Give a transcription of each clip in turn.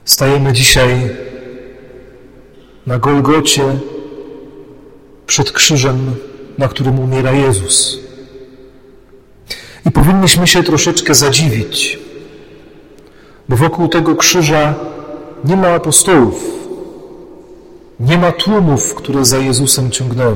Stajemy dzisiaj na Golgocie przed krzyżem, na którym umiera Jezus. I powinniśmy się troszeczkę zadziwić, bo wokół tego krzyża nie ma apostołów, nie ma tłumów, które za Jezusem ciągnęły.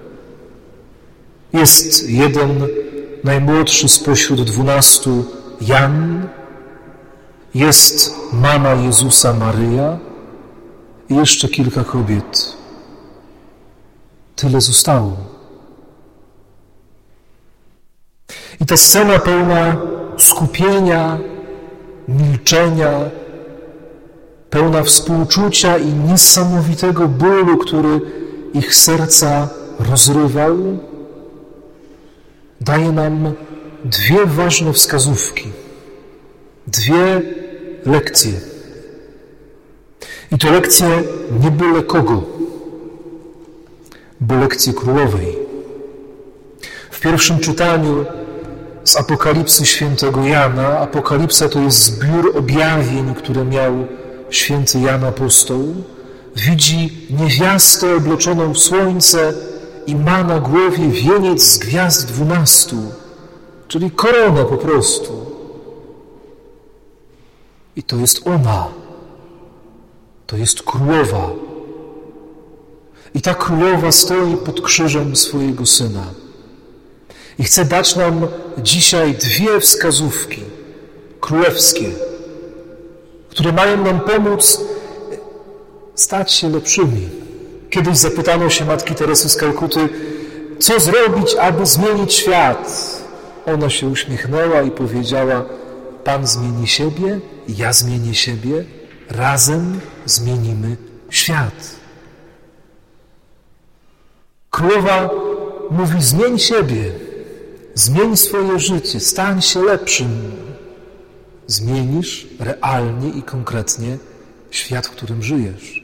Jest jeden najmłodszy spośród 12, Jan, jest mama Jezusa Maryja i jeszcze kilka kobiet. Tyle zostało. I ta scena pełna skupienia, milczenia, pełna współczucia i niesamowitego bólu, który ich serca rozrywał, daje nam dwie ważne wskazówki, dwie lekcje. I to lekcje nie byle kogo, bo lekcje królowej. W pierwszym czytaniu z Apokalipsy świętego Jana, Apokalipsa to jest zbiór objawień, które miał święty Jan Apostoł, widzi niewiastę obleczoną w słońce i ma na głowie wieniec z gwiazd 12, czyli koronę po prostu. I to jest ona, to jest królowa. I ta królowa stoi pod krzyżem swojego Syna. I chce dać nam dzisiaj dwie wskazówki królewskie, które mają nam pomóc stać się lepszymi. Kiedyś zapytano się matki Teresy z Kalkuty, co zrobić, aby zmienić świat. Ona się uśmiechnęła i powiedziała, Pan zmieni siebie, ja zmienię siebie, razem zmienimy świat. Królowa mówi, zmień siebie, zmień swoje życie, stań się lepszym. Zmienisz realnie i konkretnie świat, w którym żyjesz.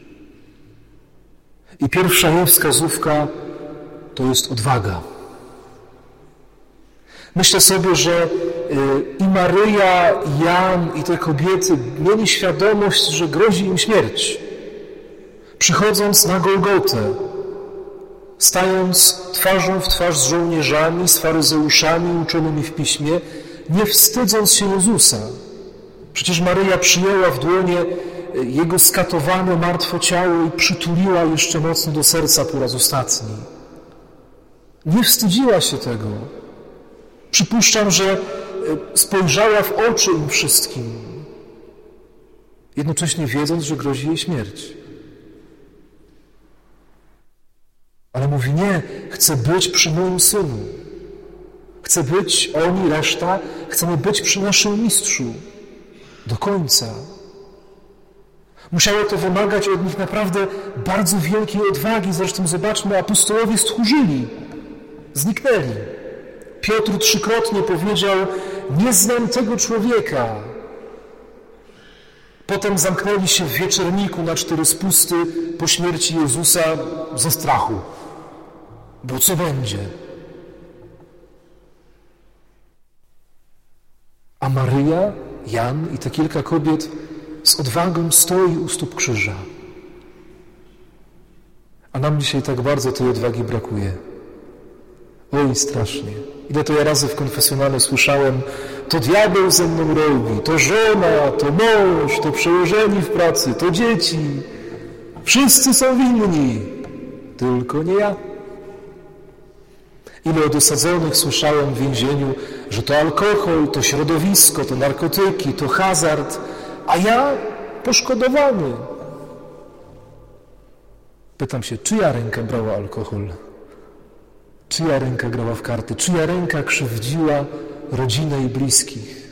I pierwsza jej wskazówka to jest odwaga. Myślę sobie, że i Maryja, i Jan, i te kobiety mieli świadomość, że grozi im śmierć. Przychodząc na Golgotę, stając twarzą w twarz z żołnierzami, z faryzeuszami uczonymi w piśmie, nie wstydząc się Jezusa. Przecież Maryja przyjęła w dłonie Jego skatowane, martwe ciało i przytuliła jeszcze mocno do serca po raz ostatni. Nie wstydziła się tego. Przypuszczam, że spojrzała w oczy im wszystkim, jednocześnie wiedząc, że grozi jej śmierć. Ale mówi, nie, chcę być przy moim Synu. Chcę być, oni, reszta, chcemy być przy naszym Mistrzu. Do końca. Musiało to wymagać od nich naprawdę bardzo wielkiej odwagi. Zresztą zobaczmy, apostołowie stchórzyli, zniknęli. Piotr 3-krotnie powiedział, nie znam tego człowieka. Potem zamknęli się w wieczerniku na 4 spusty po śmierci Jezusa ze strachu. Bo co będzie? A Maryja, Jan i te kilka kobiet z odwagą stoi u stóp krzyża. A nam dzisiaj tak bardzo tej odwagi brakuje. Oj, strasznie. Ile to ja razy w konfesjonale słyszałem, to diabeł ze mną robi, to żona, to mąż, to przełożeni w pracy, to dzieci. Wszyscy są winni, tylko nie ja. Ile od osadzonych słyszałem w więzieniu, że to alkohol, to środowisko, to narkotyki, to hazard, a ja poszkodowany. Pytam się, czyja ręka brała alkohol? Czyja ręka grała w karty? Czyja ręka krzywdziła rodzinę i bliskich?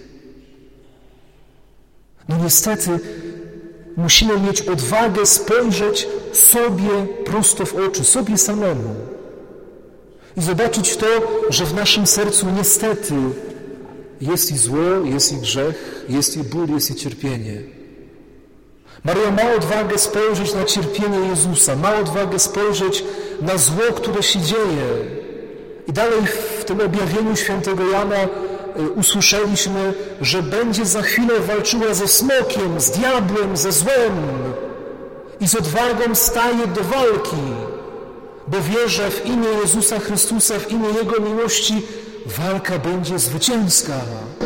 No niestety musimy mieć odwagę spojrzeć sobie prosto w oczy, sobie samemu. I zobaczyć to, że w naszym sercu niestety jest i zło, jest i grzech, jest i ból, jest i cierpienie. Maryja ma odwagę spojrzeć na cierpienie Jezusa, ma odwagę spojrzeć na zło, które się dzieje. I dalej w tym objawieniu świętego Jana usłyszeliśmy, że będzie za chwilę walczyła ze smokiem, z diabłem, ze złem i z odwagą staje do walki, bo wierzę w imię Jezusa Chrystusa, w imię Jego miłości, walka będzie zwycięska.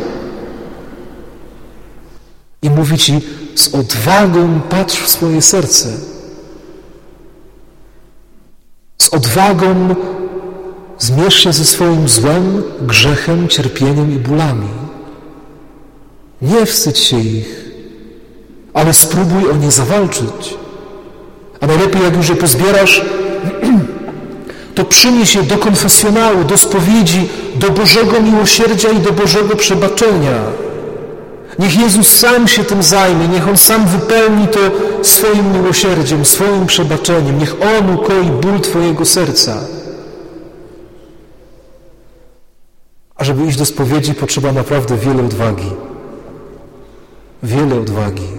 I mówi Ci, z odwagą patrz w swoje serce. Z odwagą zmierz się ze swoim złem, grzechem, cierpieniem i bólami. Nie wstydź się ich, ale spróbuj o nie zawalczyć. A najlepiej, jak już je pozbierasz, to przynieś je do konfesjonału, do spowiedzi, do Bożego miłosierdzia i do Bożego przebaczenia. Niech Jezus sam się tym zajmie, niech On sam wypełni to swoim miłosierdziem, swoim przebaczeniem. Niech On ukoi ból Twojego serca. A żeby iść do spowiedzi, potrzeba naprawdę wiele odwagi. Wiele odwagi.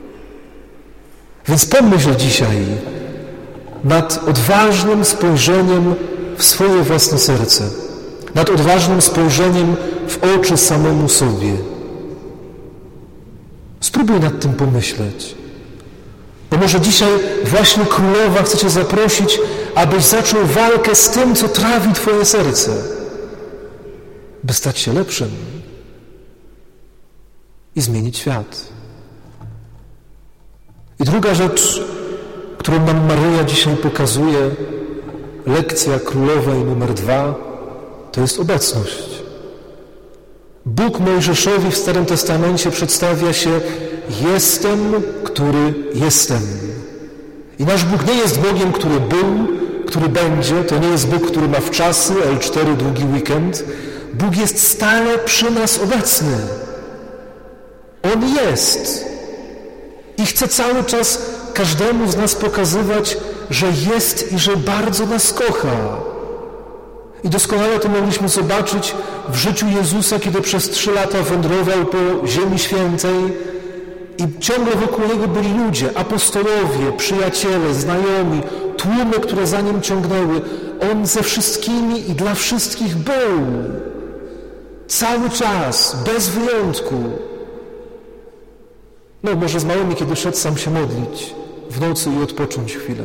Więc pomyśl dzisiaj nad odważnym spojrzeniem w swoje własne serce, nad odważnym spojrzeniem w oczy samemu sobie. Spróbuj nad tym pomyśleć. Bo może dzisiaj właśnie Królowa chce Cię zaprosić, abyś zaczął walkę z tym, co trawi Twoje serce, by stać się lepszym i zmienić świat. I druga rzecz, którą nam Maryja dzisiaj pokazuje, lekcja Królowej numer 2, to jest obecność. Bóg Mojżeszowi w Starym Testamencie przedstawia się: jestem, który jestem. I nasz Bóg nie jest Bogiem, który był, który będzie. To nie jest Bóg, który ma wczasy, L4, długi weekend. Bóg jest stale przy nas obecny. On jest. I chce cały czas każdemu z nas pokazywać, że jest i że bardzo nas kocha. I doskonale to mogliśmy zobaczyć w życiu Jezusa, kiedy przez 3 lata wędrował po Ziemi Świętej i ciągle wokół Niego byli ludzie, apostołowie, przyjaciele, znajomi, tłumy, które za Nim ciągnęły. On ze wszystkimi i dla wszystkich był. Cały czas, bez wyjątku. No, może z małymi, kiedy szedł sam się modlić w nocy i odpocząć chwilę.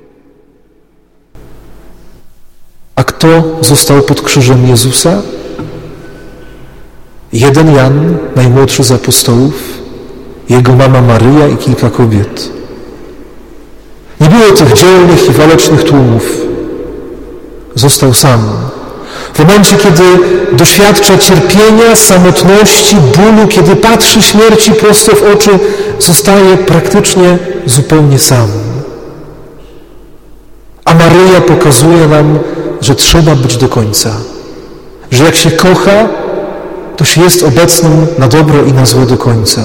A kto został pod krzyżem Jezusa? Jeden Jan, najmłodszy z apostołów, jego mama Maryja i kilka kobiet. Nie było tych dzielnych i walecznych tłumów. Został sam. W momencie, kiedy doświadcza cierpienia, samotności, bólu, kiedy patrzy śmierci prosto w oczy, zostaje praktycznie zupełnie sam. A Maryja pokazuje nam, że trzeba być do końca. Że jak się kocha, to się jest obecnym na dobro i na zło do końca.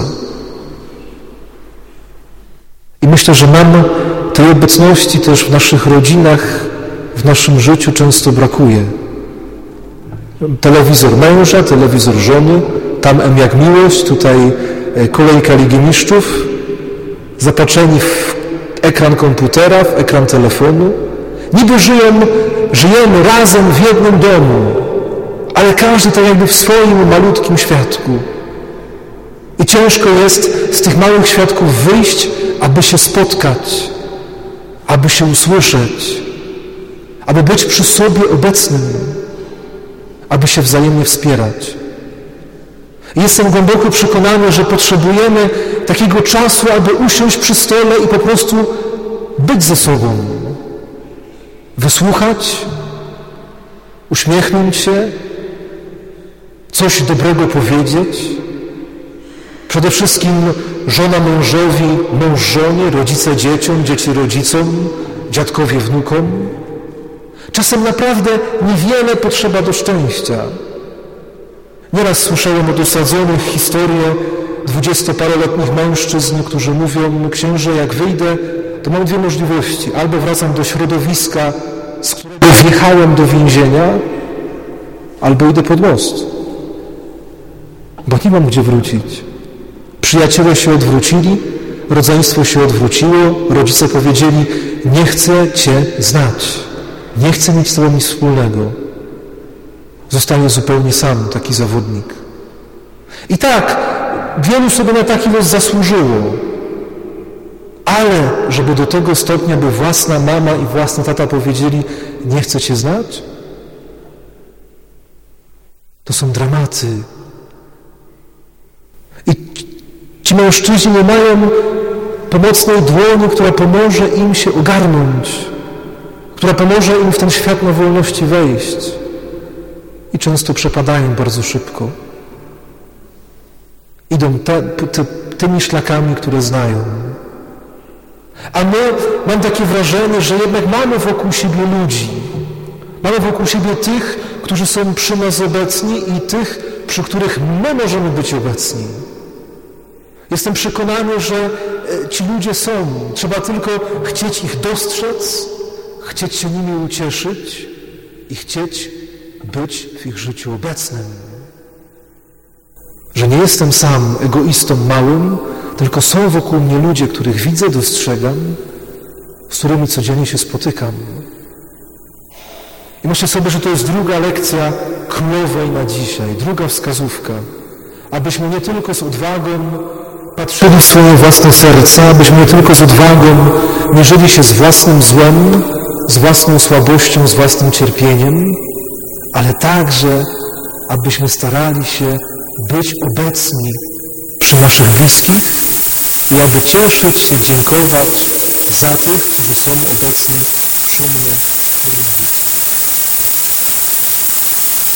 I myślę, że nam tej obecności też w naszych rodzinach, w naszym życiu często brakuje. Telewizor męża, telewizor żony, tam M jak miłość, tutaj kolejka Ligi Mistrzów, zapatrzeni w ekran komputera, w ekran telefonu. Niby żyjemy razem w jednym domu, ale każdy tak jakby w swoim malutkim światku. I ciężko jest z tych małych światków wyjść, aby się spotkać, aby się usłyszeć, aby być przy sobie obecnym, aby się wzajemnie wspierać. Jestem głęboko przekonany, że potrzebujemy takiego czasu, aby usiąść przy stole i po prostu być ze sobą. Wysłuchać, uśmiechnąć się, coś dobrego powiedzieć. Przede wszystkim żona mężowi, mąż żonie, rodzice dzieciom, dzieci rodzicom, dziadkowie wnukom. Czasem naprawdę niewiele potrzeba do szczęścia. Nieraz słyszałem od osadzonych historię 20-paroletnich mężczyzn, którzy mówią: księże, jak wyjdę, to mam 2 możliwości. Albo wracam do środowiska, z którego wjechałem do więzienia, albo idę pod most. Bo nie mam gdzie wrócić. Przyjaciele się odwrócili, rodzeństwo się odwróciło, rodzice powiedzieli: nie chcę Cię znać, nie chcę mieć z Tobą nic wspólnego. Zostaje zupełnie sam taki zawodnik. I tak, wielu sobie na taki los zasłużyło, ale żeby do tego stopnia, by własna mama i własny tata powiedzieli, nie chcę cię znać? To są dramaty. I ci mężczyźni nie mają pomocnej dłoni, która pomoże im się ogarnąć, która pomoże im w ten świat na wolności wejść. I często przepadają bardzo szybko. Idą tymi szlakami, które znają. A my, mam takie wrażenie, że jednak mamy wokół siebie ludzi. Mamy wokół siebie tych, którzy są przy nas obecni i tych, przy których my możemy być obecni. Jestem przekonany, że ci ludzie są. Trzeba tylko chcieć ich dostrzec, chcieć się nimi ucieszyć i chcieć być w ich życiu obecnym. Że nie jestem sam egoistą małym, tylko są wokół mnie ludzie, których widzę, dostrzegam, z którymi codziennie się spotykam. I myślę sobie, że to jest druga lekcja królowej na dzisiaj, druga wskazówka, abyśmy nie tylko z odwagą patrzyli w swoje własne serca, abyśmy nie tylko z odwagą mierzyli się z własnym złem, z własną słabością, z własnym cierpieniem, ale także, abyśmy starali się być obecni przy naszych bliskich i aby cieszyć się, dziękować za tych, którzy są obecni przy mnie.